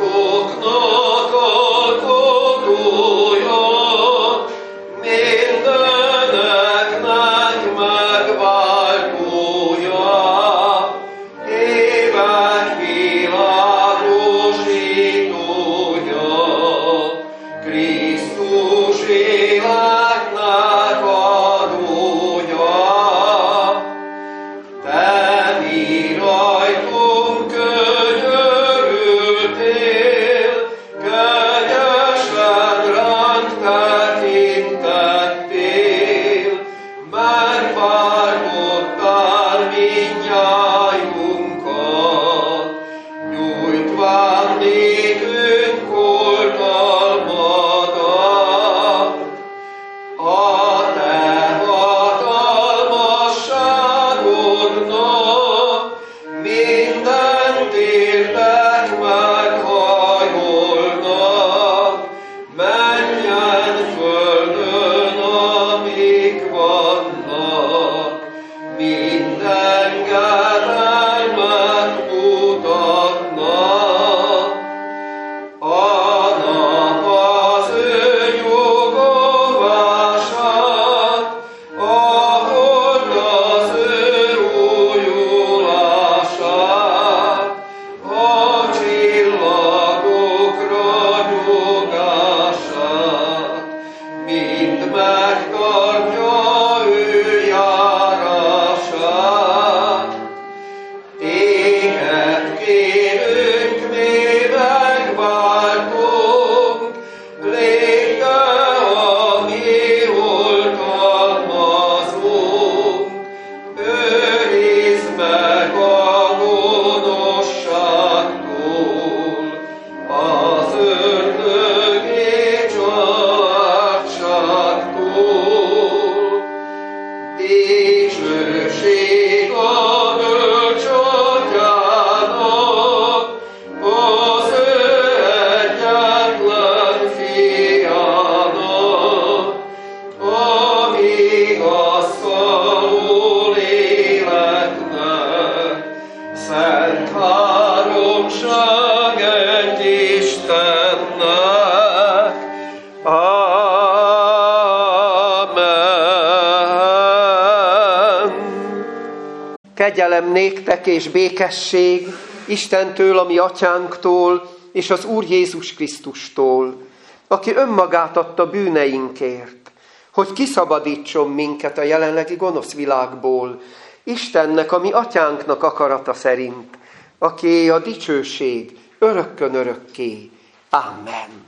Kegyelem néktek és békesség Istentől, a mi atyánktól, és az Úr Jézus Krisztustól, aki önmagát adta bűneinkért, hogy kiszabadítson minket a jelenlegi gonosz világból, Istennek, a mi atyánknak akarata szerint, aki a dicsőség örökkön örökké. Amen.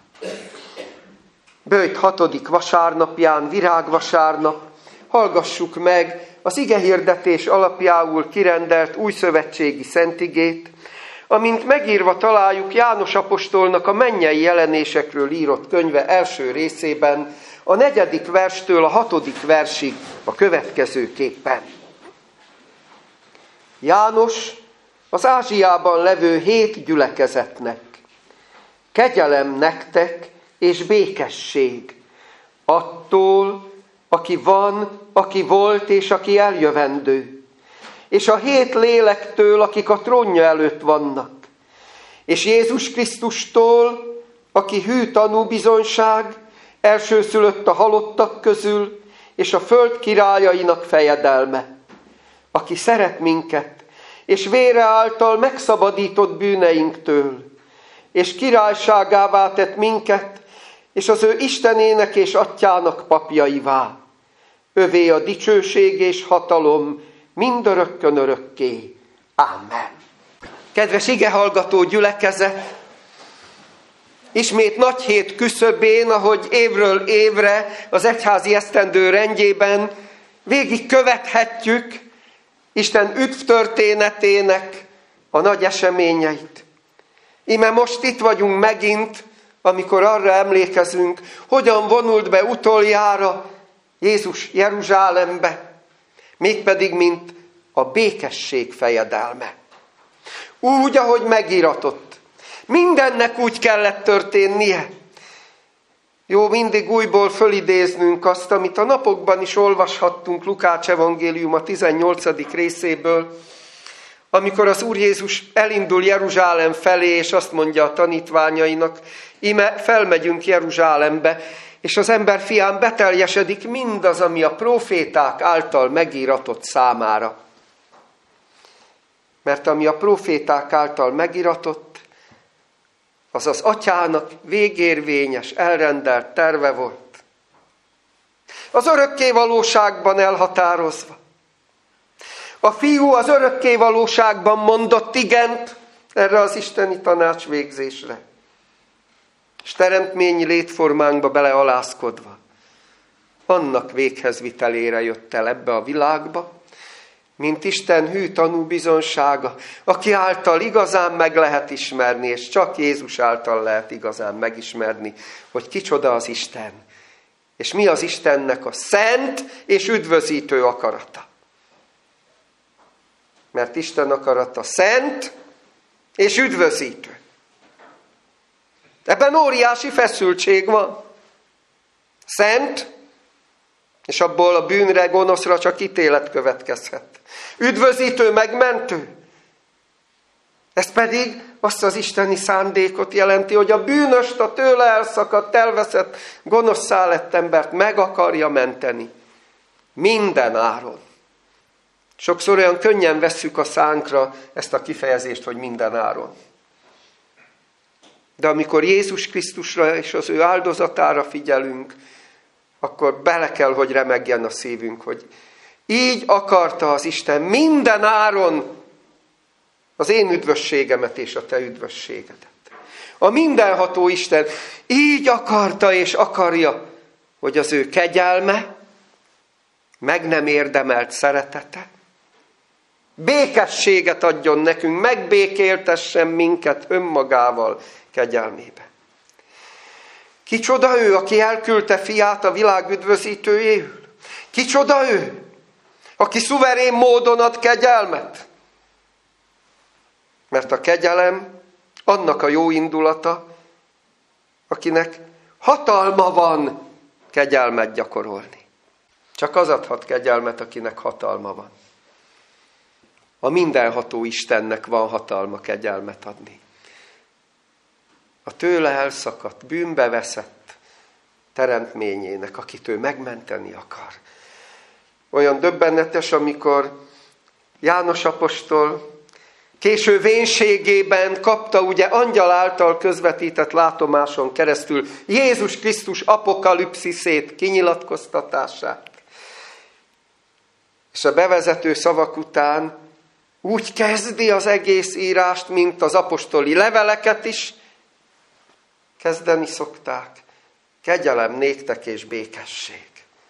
Böjt 6. vasárnapján, virágvasárnap, hallgassuk meg az igehirdetés alapjául kirendelt újszövetségi szentigét, amint megírva találjuk János apostolnak a mennyei jelenésekről írott könyve első részében, a 4. verstől a 6. versig a következőképpen. János az Ázsiában levő 7 gyülekezetnek: kegyelem nektek és békesség attól, aki van, aki volt és aki eljövendő, és a 7 lélektől, akik a trónja előtt vannak, és Jézus Krisztustól, aki hű tanúbizonyság, elsőszülött a halottak közül, és a föld királyainak fejedelme, aki szeret minket, és vére által megszabadított bűneinktől, és királyságává tett minket, és az ő Istenének és Atyának papjaivá. Övé a dicsőség és hatalom mindörökkön örökké. Amen. Kedves igehallgató gyülekezet, ismét nagy hét küszöbén, ahogy évről évre az egyházi esztendő rendjében végig követhetjük Isten üdvtörténetének a nagy eseményeit. Íme most itt vagyunk megint, amikor arra emlékezünk, hogyan vonult be utoljára Jézus Jeruzsálembe, mégpedig mint a békesség fejedelme. Úgy, ahogy megíratott. Mindennek úgy kellett történnie. Jó mindig újból fölidéznünk azt, amit a napokban is olvashattunk Lukács evangéliuma 18. részéből, Amikor az Úr Jézus elindul Jeruzsálem felé, és azt mondja a tanítványainak, íme felmegyünk Jeruzsálembe, és az emberfián beteljesedik mindaz, ami a próféták által megíratott számára. Mert ami a próféták által megíratott, az az atyának végérvényes, elrendelt terve volt. Az örökké valóságban elhatározva. A fiú az örökké valóságban mondott igent erre az isteni tanácsvégzésre. És teremtményi létformánkba belealázkodva. Annak véghezvitelére jött el ebbe a világba, mint Isten hű tanúbizonsága, aki által igazán meg lehet ismerni, és csak Jézus által lehet igazán megismerni, hogy kicsoda az Isten. És mi az Istennek a szent és üdvözítő akarata. Mert Isten akarata szent és üdvözítő. Ebben óriási feszültség van. Szent, és abból a bűnre, gonoszra csak ítélet következhet. Üdvözítő, megmentő. Ez pedig azt az isteni szándékot jelenti, hogy a bűnöst, a tőle elszakadt, elveszett, gonoszszá lett embert meg akarja menteni. Minden áron. Sokszor olyan könnyen vesszük a szánkra ezt a kifejezést, hogy minden áron. De amikor Jézus Krisztusra és az ő áldozatára figyelünk, akkor bele kell, hogy remegjen a szívünk, hogy így akarta az Isten minden áron az én üdvösségemet és a te üdvösségedet. A mindenható Isten így akarta és akarja, hogy az ő kegyelme, meg nem érdemelt szeretete, békességet adjon nekünk, megbékéltessen minket önmagával kegyelmébe. Kicsoda ő, aki elküldte fiát a világ üdvözítőjéül? Kicsoda ő, aki szuverén módon ad kegyelmet? Mert a kegyelem annak a jó indulata, akinek hatalma van kegyelmet gyakorolni. Csak az adhat kegyelmet, akinek hatalma van. A mindenható Istennek van hatalma kegyelmet adni. A tőle elszakadt, bűnbe veszett teremtményének, akit ő megmenteni akar. Olyan döbbenetes, amikor János apostol késő vénségében kapta ugye angyal által közvetített látomáson keresztül Jézus Krisztus apokalipsziszét, kinyilatkoztatását. És a bevezető szavak után úgy kezdi az egész írást, mint az apostoli leveleket is kezdeni szokták. Kegyelem néktek és békesség.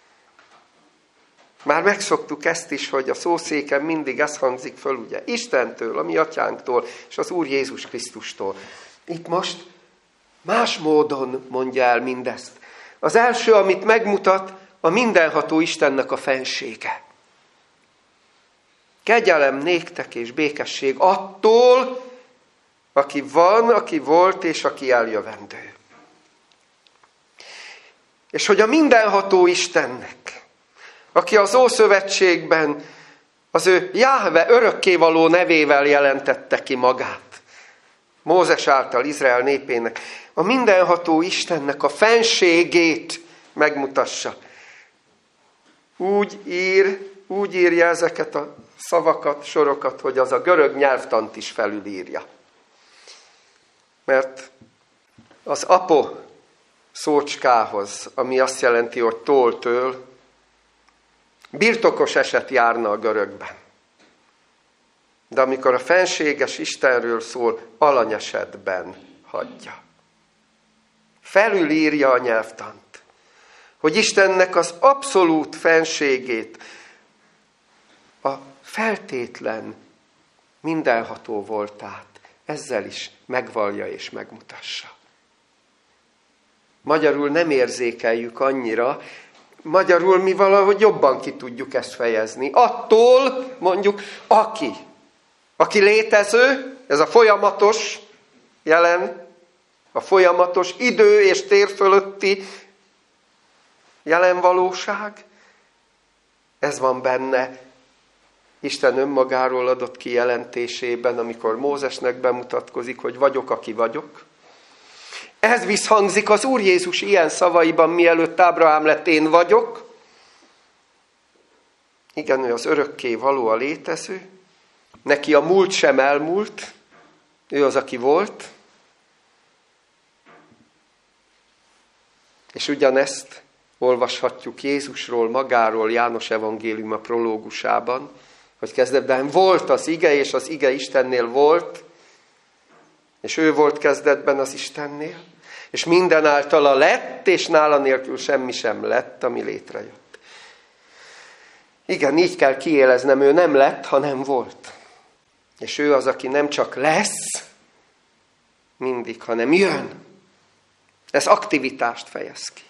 Már megszoktuk ezt is, hogy a szószéken mindig ez hangzik föl, ugye, Istentől, a mi atyánktól, és az Úr Jézus Krisztustól. Itt most más módon mondja el mindezt. Az első, amit megmutat, a mindenható Istennek a fensége. Kegyelem néktek és békesség attól, aki van, aki volt, és aki eljövendő. És hogy a mindenható Istennek, aki az Ószövetségben az ő Jáhve örökkévaló nevével jelentette ki magát, Mózes által Izrael népének, a mindenható Istennek a fenségét megmutassa. Úgy írja ezeket a szavakat, sorokat, hogy az a görög nyelvtant is felülírja. Mert az apo szócskához, ami azt jelenti, hogy tól-től, birtokos eset járna a görögben. De amikor a fenséges Istenről szól, alanyesetben hagyja. Felülírja a nyelvtant, hogy Istennek az abszolút fenségét, a feltétlen mindenható voltát ezzel is megvallja és megmutassa. Magyarul nem érzékeljük annyira, magyarul mi valahogy jobban ki tudjuk ezt fejezni. Attól mondjuk aki létező, ez a folyamatos jelen, a folyamatos idő és tér fölötti jelen valóság, ez van benne. Isten önmagáról adott kijelentésében, amikor Mózesnek bemutatkozik, hogy vagyok, aki vagyok. Ez visszhangzik az Úr Jézus ilyen szavaiban, mielőtt Ábrahám lett, én vagyok. Igen, ő az örökké való, a létező. Neki a múlt sem elmúlt. Ő az, aki volt. És ugyanezt olvashatjuk Jézusról, magáról, János evangéliuma prológusában, hogy kezdetben volt az ige, és az ige Istennél volt, és ő volt kezdetben az Istennél, és minden általa lett, és nála nélkül semmi sem lett, ami létrejött. Igen, így kell kiéleznem, ő nem lett, hanem volt. És ő az, aki nem csak lesz mindig, hanem jön. Ez aktivitást fejez ki.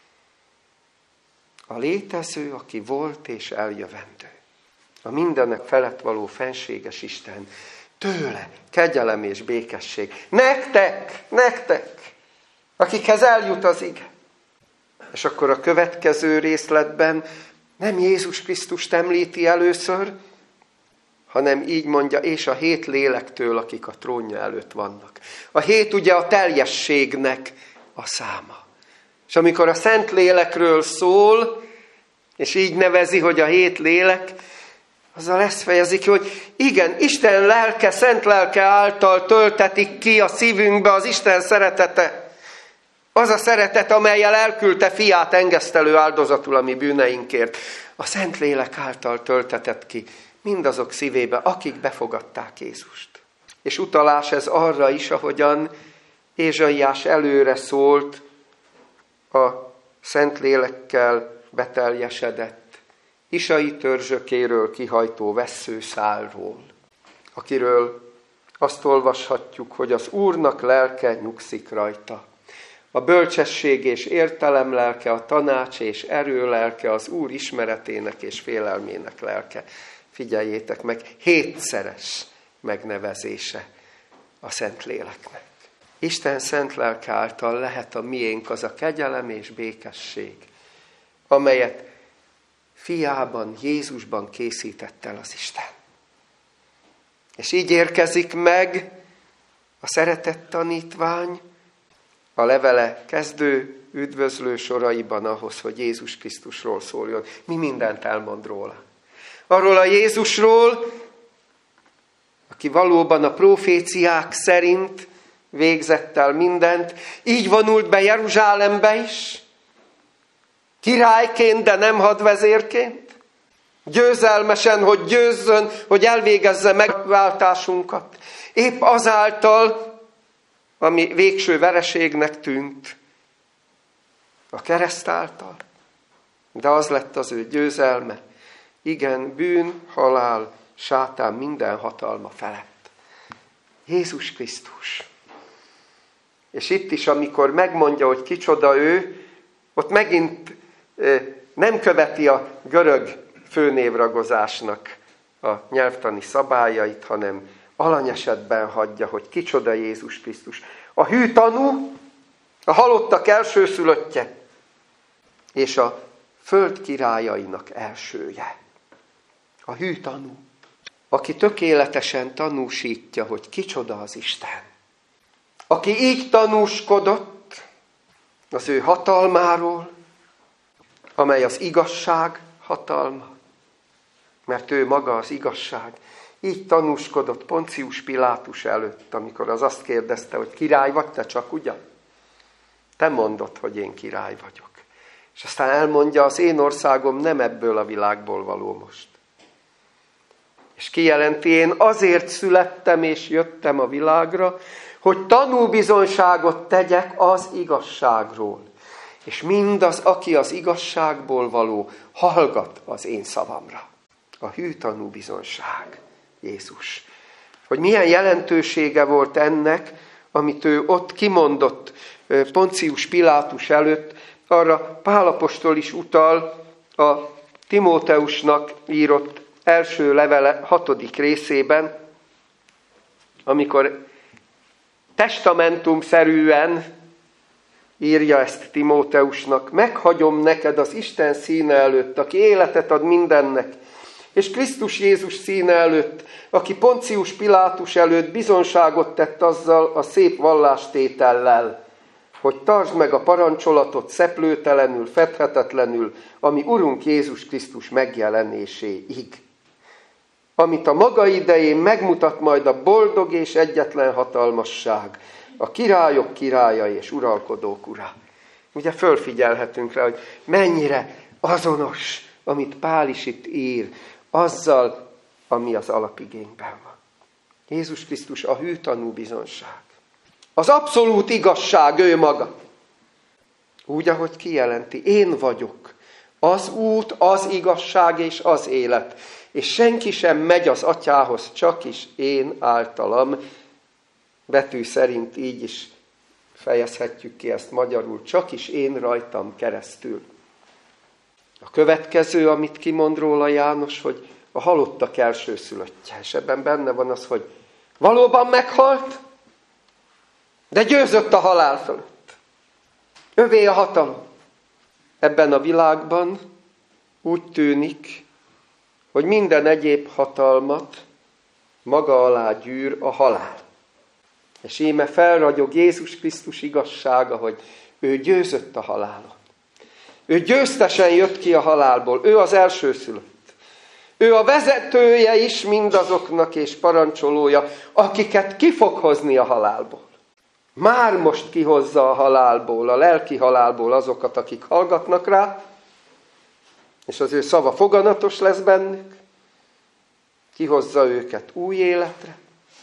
A létező, aki volt és eljövendő. A mindenek felett való fenséges Isten. Tőle kegyelem és békesség. Nektek, akikhez eljut az ige. És akkor a következő részletben nem Jézus Krisztust említi először, hanem így mondja, és a 7 lélektől, akik a trónja előtt vannak. A 7 ugye a teljességnek a száma. És amikor a Szent Lélekről szól, és így nevezi, hogy a 7 lélek, azzal ezt fejezik ki, hogy igen, Isten lelke, szent lelke által töltetik ki a szívünkbe az Isten szeretete. Az a szeretet, amellyel elküldte fiát engesztelő áldozatul a mi bűneinkért. A Szent Lélek által töltetett ki mindazok szívébe, akik befogadták Jézust. És utalás ez arra is, ahogyan Ézsaiás előre szólt a Szent Lélekkel beteljesedett Isai törzsökéről kihajtó vesszőszálról, akiről azt olvashatjuk, hogy az Úrnak lelke nyugszik rajta. A bölcsesség és értelem lelke, a tanács és erő lelke, az Úr ismeretének és félelmének lelke. Figyeljétek meg, 7-szeres megnevezése a Szent Léleknek. Isten szent lelke által lehet a miénk az a kegyelem és békesség, amelyet fiában, Jézusban készített el az Isten. És így érkezik meg a szeretett tanítvány a levele kezdő üdvözlő soraiban ahhoz, hogy Jézus Krisztusról szóljon. Mi mindent elmond róla. Arról a Jézusról, aki valóban a proféciák szerint végzett el mindent, így vonult be Jeruzsálembe is, királyként, de nem hadvezérként, győzelmesen, hogy győzzön, hogy elvégezze megváltásunkat. Épp azáltal, ami végső vereségnek tűnt, a kereszt által, de az lett az ő győzelme. Igen, bűn, halál, sátán minden hatalma felett. Jézus Krisztus. És itt is, amikor megmondja, hogy kicsoda ő, ott megint nem követi a görög főnévragozásnak a nyelvtani szabályait, hanem alanyesetben hagyja, hogy kicsoda Jézus Krisztus. A hű tanú, a halottak elsőszülöttje, és a föld királyainak elsője. A hű tanú, aki tökéletesen tanúsítja, hogy kicsoda az Isten. Aki így tanúskodott az ő hatalmáról, amely az igazság hatalma, mert ő maga az igazság. Így tanúskodott Poncius Pilátus előtt, amikor az azt kérdezte, hogy király vagy te csak ugyan? Te mondod, hogy én király vagyok. És aztán elmondja, az én országom nem ebből a világból való most. És kijelenti, én azért születtem és jöttem a világra, hogy tanúbizonyságot tegyek az igazságról. És mindaz, aki az igazságból való, hallgat az én szavamra. A hű tanúbizonyság, Jézus. Hogy milyen jelentősége volt ennek, amit ő ott kimondott Poncius Pilátus előtt, arra Pál apostol is utal a Timóteusnak írott első levele 6. részében, amikor testamentumszerűen írja ezt Timóteusnak, meghagyom neked az Isten színe előtt, aki életet ad mindennek, És Krisztus Jézus színe előtt, aki Poncius Pilátus előtt bizonságot tett azzal a szép vallástétellel, hogy tartsd meg a parancsolatot szeplőtelenül, fedhetetlenül, ami Urunk Jézus Krisztus megjelenéséig, amit a maga idején megmutat majd a boldog és egyetlen hatalmasság, a királyok királya és uralkodók ura. Ugye fölfigyelhetünk rá, hogy mennyire azonos, amit Pál is itt ír, azzal, ami az alapigényben van. Jézus Krisztus a hű tanú bizonság. Az abszolút igazság ő maga. Úgy, ahogy kijelenti, én vagyok az út, az igazság és az élet. És senki sem megy az atyához, csak is én általam. Betű szerint így is fejezhetjük ki ezt magyarul, csak is én rajtam keresztül. A következő, amit kimond róla János, hogy a halottak elsőszülöttje. És ebben benne van az, hogy valóban meghalt, de győzött a halál fölött. Övé a hatalom. Ebben a világban úgy tűnik, hogy minden egyéb hatalmat maga alá gyűr a halál. És íme felragyog Jézus Krisztus igazsága, hogy ő győzött a halálon. Ő győztesen jött ki a halálból, ő az elsőszülött. Ő a vezetője is mindazoknak és parancsolója, akiket ki fog hozni a halálból. Már most kihozza a halálból, a lelki halálból azokat, akik hallgatnak rá, és az ő szava foganatos lesz bennük, kihozza őket új életre,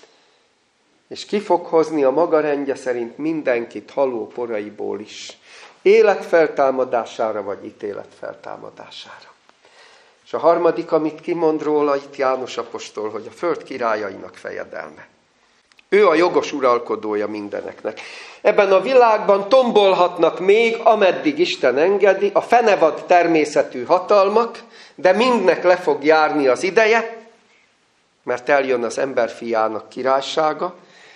és ki fog hozni a maga rendje szerint mindenkit haló poraiból is, élet feltámadására vagy ítélet feltámadására. És a harmadik, amit kimond róla itt János apostol, hogy a föld királyainak fejedelme. Ő a jogos uralkodója mindeneknek. Ebben a világban tombolhatnak még, ameddig Isten engedi, a fenevad természetű hatalmak, de mindnek le fog járni az ideje, mert eljön az emberfiának királysága,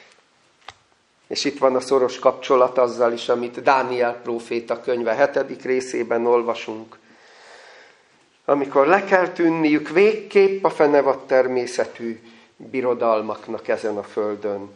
és itt van a szoros kapcsolat azzal is, amit Dániel próféta könyve 7. részében olvasunk. Amikor le kell tűnniük végképp a fenevad természetű birodalmaknak ezen a földön.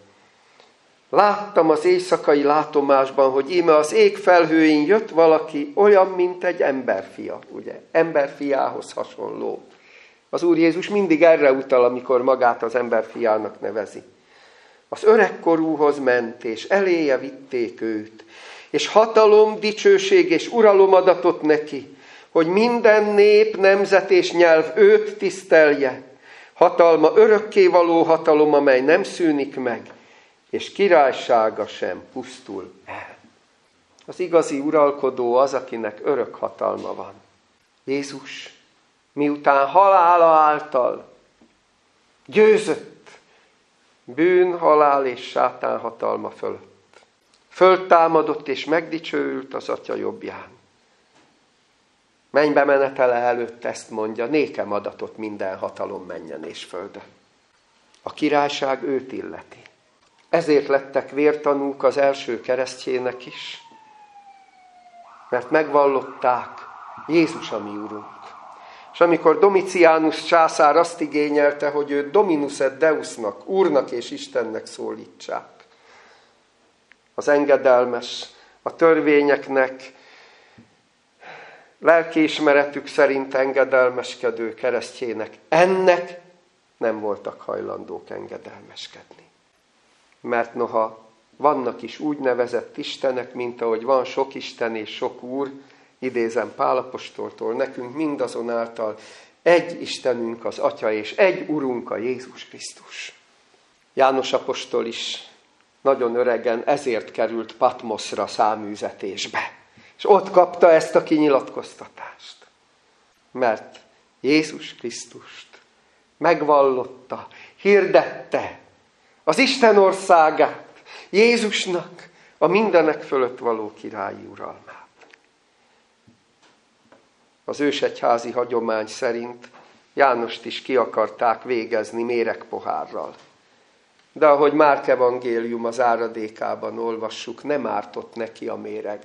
Láttam az éjszakai látomásban, hogy íme az ég felhőin jött valaki olyan, mint egy emberfia, ugye? Emberfiához hasonló. Az Úr Jézus mindig erre utal, amikor magát az emberfiának nevezi. Az öregkorúhoz ment, és eléje vitték őt, és hatalom, dicsőség és uralom adatott neki, hogy minden nép, nemzet és nyelv őt tisztelje. Hatalma örökkévaló hatalom, amely nem szűnik meg, és királysága sem pusztul el. Az igazi uralkodó az, akinek örök hatalma van. Jézus, miután halála által győzött bűn, halál és sátán hatalma fölött, föltámadott és megdicsőült az Atya jobbján. Mennybe menetele előtt ezt mondja, nékem adatott minden hatalom mennyen és földön. A királyság őt illeti. Ezért lettek vértanúk az első keresztjének is, mert megvallották Jézus a mi Urunk. És amikor Domitianus császár azt igényelte, hogy őt Dominus et Deusnak, Úrnak és Istennek szólítsák, az engedelmes, a törvényeknek, lelkiismeretük szerint engedelmeskedő keresztjének ennek nem voltak hajlandók engedelmeskedni. Mert noha vannak is úgynevezett istenek, mint ahogy van sok isten és sok úr, idézem Pál apostoltól, nekünk mindazonáltal egy Istenünk az Atya, és egy Urunk a Jézus Krisztus. János apostol is nagyon öregen ezért került Patmoszra száműzetésbe. És ott kapta ezt a kinyilatkoztatást. Mert Jézus Krisztust megvallotta, hirdette az Isten országát, Jézusnak a mindenek fölött való királyi uralmát. Az ősegyházi hagyomány szerint Jánost is ki akarták végezni méregpohárral. De ahogy Márk evangélium az áradékában olvassuk, nem ártott neki a méreg.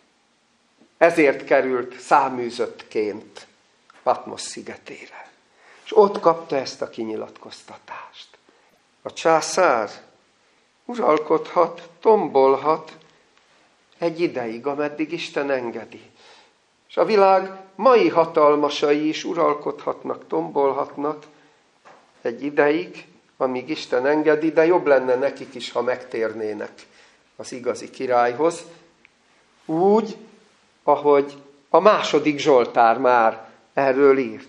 Ezért került száműzöttként Patmos szigetére. És ott kapta ezt a kinyilatkoztatást. A császár uralkodhat, tombolhat egy ideig, ameddig Isten engedi. És a világ mai hatalmasai is uralkodhatnak, tombolhatnak egy ideig, amíg Isten engedi, de jobb lenne nekik is, ha megtérnének az igazi királyhoz. Úgy, ahogy a második Zsoltár már erről írt.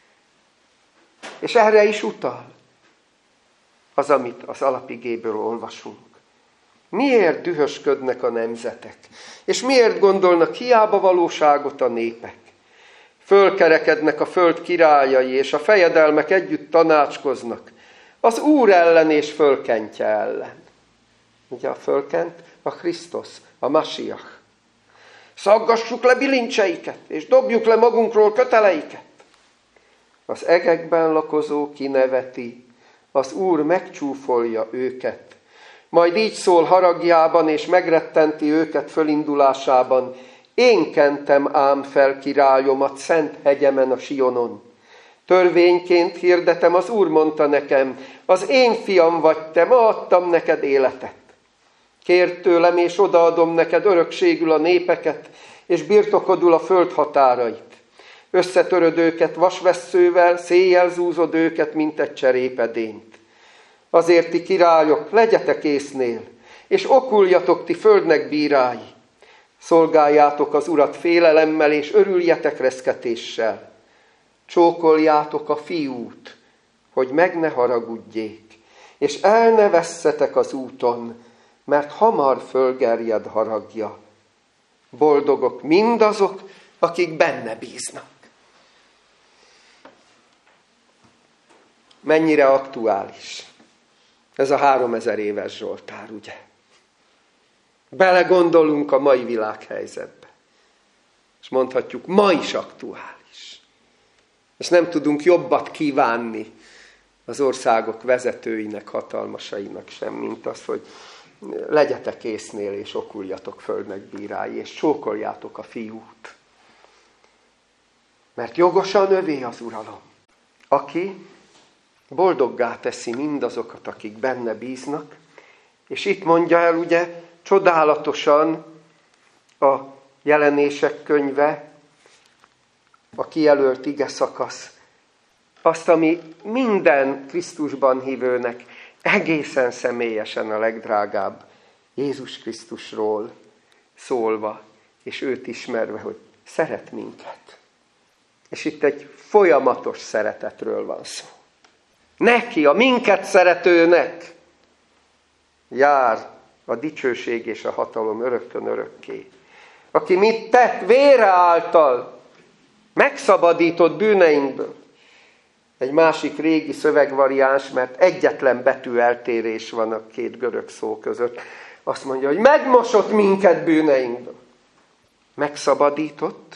És erre is utal az, amit az alapigéből olvasunk. Miért dühösködnek a nemzetek? És miért gondolnak hiába valóságot a népek? Fölkerekednek a föld királyai, és a fejedelmek együtt tanácskoznak. Az Úr ellen és fölkentje ellen. Ugye a fölkent? A Krisztus, a Masiach. Szaggassuk le bilincseiket, és dobjuk le magunkról köteleiket. Az egekben lakozó kineveti, az Úr megcsúfolja őket. Majd így szól haragjában, és megrettenti őket fölindulásában. Én kentem ám fel királyomat szent hegyemen a Sionon. Törvényként hirdetem, az Úr mondta nekem, az én fiam vagy te, ma adtam neked életet. Kérd tőlem, és odaadom neked örökségül a népeket, és birtokodul a föld határait. Összetöröd őket vasvesszővel, széjjel zúzod őket, mint egy cserépedényt. Azért ti királyok, legyetek észnél, és okuljatok ti földnek bírái. Szolgáljátok az Urat félelemmel, és örüljetek reszketéssel. Csókoljátok a fiút, hogy meg ne haragudjék, és el ne vesszetek az úton, mert hamar fölgerjed haragja. Boldogok mindazok, akik benne bíznak. Mennyire aktuális ez a 3000 éves Zsoltár, ugye? Belegondolunk a mai világhelyzetbe. És mondhatjuk, ma is aktuális. És nem tudunk jobbat kívánni az országok vezetőinek, hatalmasainak sem, mint az, hogy legyetek észnél, és okuljatok földnek bírái, és csókoljátok a fiút. Mert jogosan övé az uralom, aki boldoggá teszi mindazokat, akik benne bíznak, és itt mondja el ugye csodálatosan a Jelenések könyve, a kijelölt ige szakasz, azt, ami minden Krisztusban hívőnek egészen személyesen a legdrágább, Jézus Krisztusról szólva, és őt ismerve, hogy szeret minket. És itt egy folyamatos szeretetről van szó. Neki, a minket szeretőnek jár a dicsőség és a hatalom örökkön örökké. Aki mit tett vére által, megszabadított bűneinkből. Egy másik régi szövegvariáns, mert egyetlen betű eltérés van a két görög szó között. Azt mondja, hogy megmosott minket bűneinkből. Megszabadított,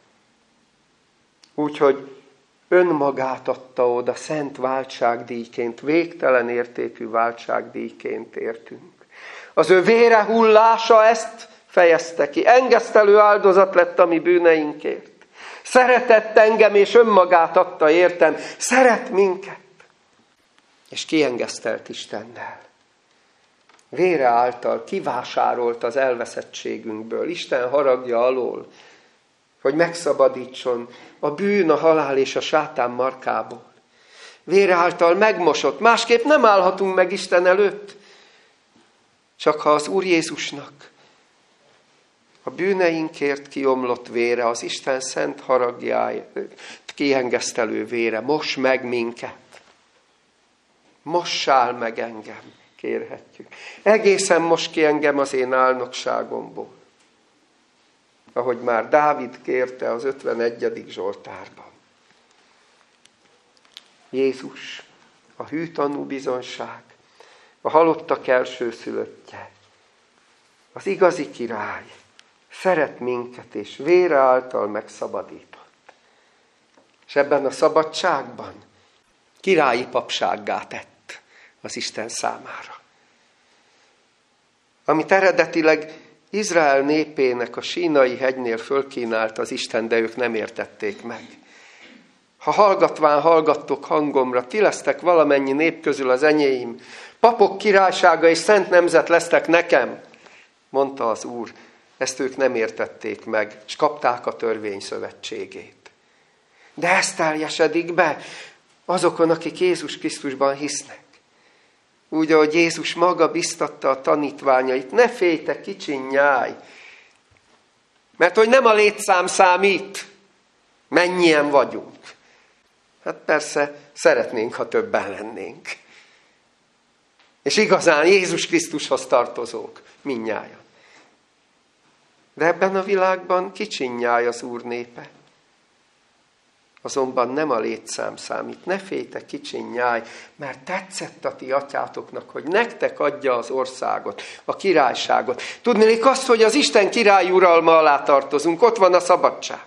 úgyhogy önmagát adta oda szent váltságdíjként, végtelen értékű váltságdíjként értünk. Az ő vére hullása ezt fejezte ki. Engesztelő áldozat lett a mi bűneinkért. Szeretett engem, és önmagát adta értem. Szeret minket. És kiengesztelt Istennel. Vére által kivásárolt az elveszettségünkből, Isten haragja alól, hogy megszabadítson a bűn, a halál és a sátán markából. Vére által megmosott. Másképp nem állhatunk meg Isten előtt. Csak ha az Úr Jézusnak a bűneinkért kiomlott vére, az Isten szent haragjáért kiengesztelő vére, mos meg minket. Mossál meg engem, kérhetjük. Egészen most ki engem az én álnokságomból. Ahogy már Dávid kérte az 51. Zsoltárban. Jézus, a hű tanúbizonyság, a halottak elsőszülöttje, az igazi király, szeret minket, és vére által megszabadított. És ebben a szabadságban királyi papsággá tett az Isten számára. Amit eredetileg Izrael népének a Sínai hegynél fölkínált az Isten, de ők nem értették meg. ha hallgatván hallgattok hangomra, ti lesztek valamennyi nép közül az enyém, papok királysága és szent nemzet lesztek nekem, mondta az Úr. Ezt ők nem értették meg, és kapták a törvény szövetségét. De ez teljesedik be azokon, akik Jézus Krisztusban hisznek. Úgy, ahogy Jézus maga biztatta a tanítványait, ne félj, te kicsi nyáj, mert hogy nem a létszám számít, mennyien vagyunk. Hát persze szeretnénk, ha többen lennénk. És igazán Jézus Krisztushoz tartozók, mindnyájan. De ebben a világban kicsinnyáj az Úr népe. Azonban nem a létszám számít. Ne félj, te kicsinnyáj, mert tetszett a ti atyátoknak, hogy nektek adja az országot, a királyságot. Tudnélik azt, hogy az Isten király uralma alá tartozunk, ott van a szabadság.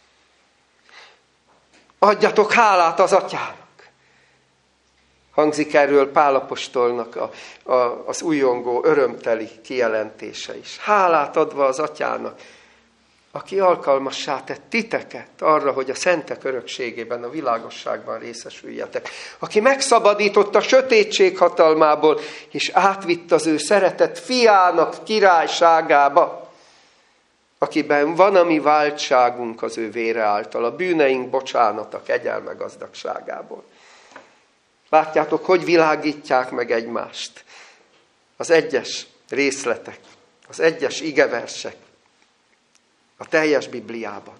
Adjatok hálát az atyának. Hangzik erről Pál apostolnak az újongó, örömteli kijelentése is. Hálát adva az atyának, aki alkalmassá tett titeket arra, hogy a szentek örökségében, a világosságban részesüljetek. Aki megszabadított a sötétség hatalmából, és átvitt az ő szeretett fiának királyságába, akiben van a mi váltságunk az ő vére által, a bűneink bocsánata, kegyelme gazdagságából. Látjátok, hogy világítják meg egymást az egyes részletek, az egyes igeversek a teljes Bibliában.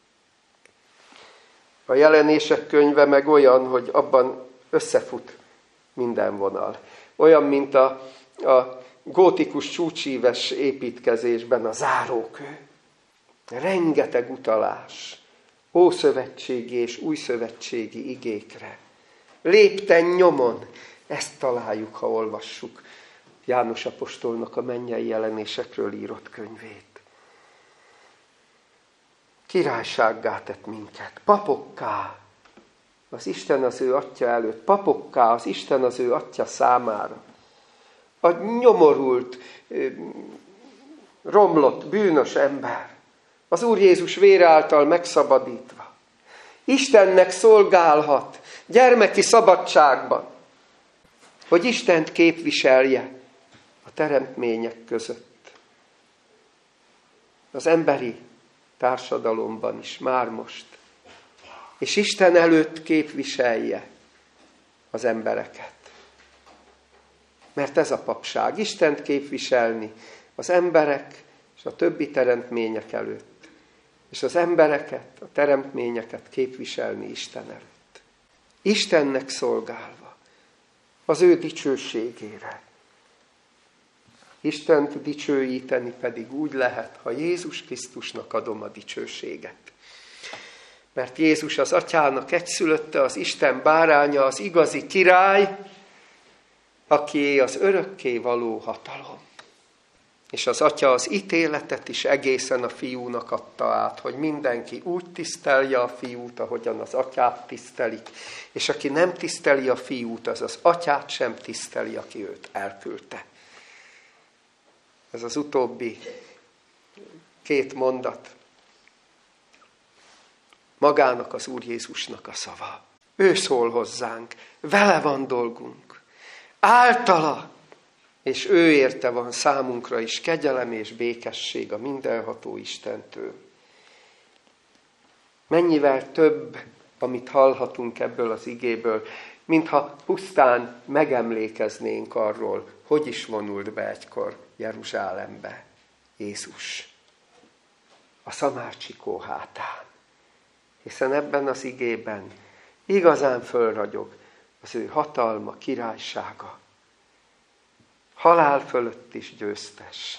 A Jelenések könyve meg olyan, hogy abban összefut minden vonal. Olyan, mint a gótikus csúcsíves építkezésben a zárókő. Rengeteg utalás ószövetségi és újszövetségi igékre. Lépten nyomon, ezt találjuk, ha olvassuk János apostolnak a mennyei jelenésekről írott könyvét. Királysággá tett minket, papokká, az Isten az ő atya előtt, papokká, az Isten az ő atya számára. A nyomorult, romlott, bűnös ember, az Úr Jézus vére által megszabadítva, Istennek szolgálhat, gyermeki szabadságban, hogy Istent képviselje a teremtmények között. Az emberi társadalomban is, már most. És Isten előtt képviselje az embereket. Mert ez a papság, Istent képviselni az emberek és a többi teremtmények előtt. És az embereket, a teremtményeket képviselni Isten előtt. Istennek szolgálva, az ő dicsőségére. Istent dicsőíteni pedig úgy lehet, ha Jézus Krisztusnak adom a dicsőséget. Mert Jézus az atyának egyszülötte, az Isten báránya, az igazi király, akié az örökké való hatalom. És az atya az ítéletet is egészen a fiúnak adta át, hogy mindenki úgy tisztelje a fiút, ahogyan az atyát tisztelik, és aki nem tiszteli a fiút, az az atyát sem tiszteli, aki őt elküldte. Ez az utóbbi két mondat. Magának az Úr Jézusnak a szava. Ő szól hozzánk, vele van dolgunk. Általa, és ő érte van számunkra is kegyelem és békesség a mindenható Istentől. Mennyivel több, amit hallhatunk ebből az igéből, mintha pusztán megemlékeznénk arról, hogy is vonult be egykor Jeruzsálembe Jézus a szamárcsikó hátán. Hiszen ebben az igében igazán fölragyog az ő hatalma, királysága. Halál fölött is győztes,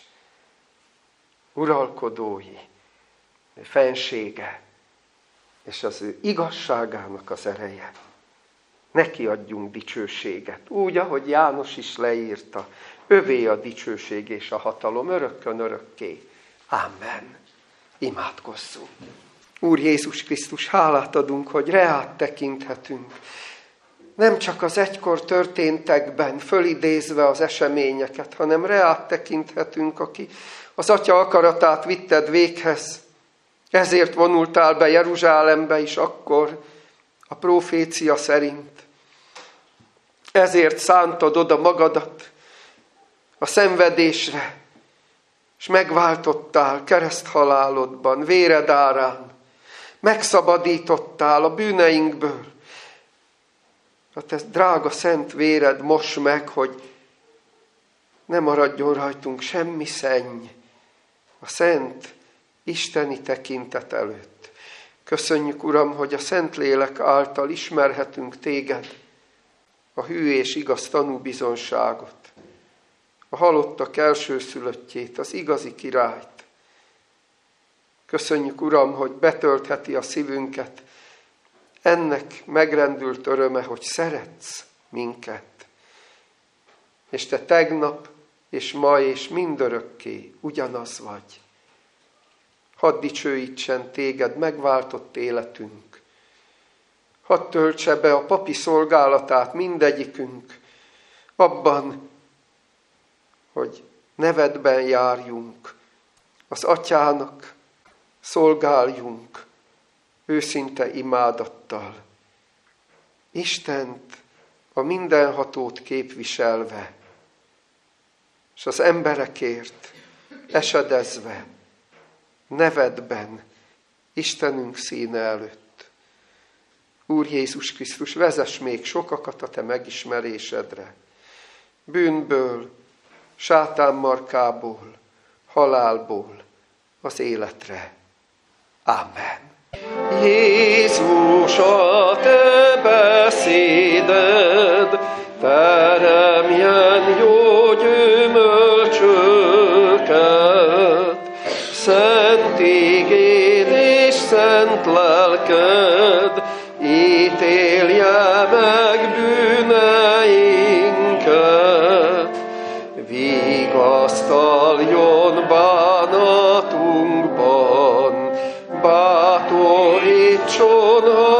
uralkodói fensége, és az ő igazságának az ereje. Neki adjunk dicsőséget, úgy, ahogy János is leírta, övé a dicsőség és a hatalom örökkön örökké. Amen. Imádkozzunk. Úr Jézus Krisztus, hálát adunk, hogy reád tekinthetünk. Nem csak az egykor történtekben fölidézve az eseményeket, hanem reád tekinthetünk, aki az Atya akaratát vitted véghez. Ezért vonultál be Jeruzsálembe is akkor, a profécia szerint. Ezért szántad oda magadat a szenvedésre, és megváltottál kereszthalálodban, véred árán, megszabadítottál a bűneinkből. A te drága szent véred moss meg, hogy ne maradjon rajtunk semmi szenny a szent isteni tekintet előtt. Köszönjük, Uram, hogy a Szentlélek által ismerhetünk téged, a hű és igaz tanúbizonságot, a halottak elsőszülöttjét, az igazi királyt. Köszönjük, Uram, hogy betöltheti a szívünket ennek megrendült öröme, hogy szeretsz minket. És te tegnap, és ma, és mindörökké ugyanaz vagy. Hadd dicsőítsen téged megváltott életünk. Hadd töltse be a papi szolgálatát mindegyikünk abban, hogy nevedben járjunk, az atyának szolgáljunk őszinte imádattal. Istent, a mindenhatót képviselve, és az emberekért esedezve, nevedben, Istenünk színe előtt. Úr Jézus Krisztus, vezess még sokakat a te megismerésedre, bűnből, sátán markából, halálból az életre. Ámen. Jézus, a te beszéded teremjen jó gyümölcsöket, szent igéd és szent lelked ítélje meg bűneinket, vigasztaljon bánatunkban, bátorítson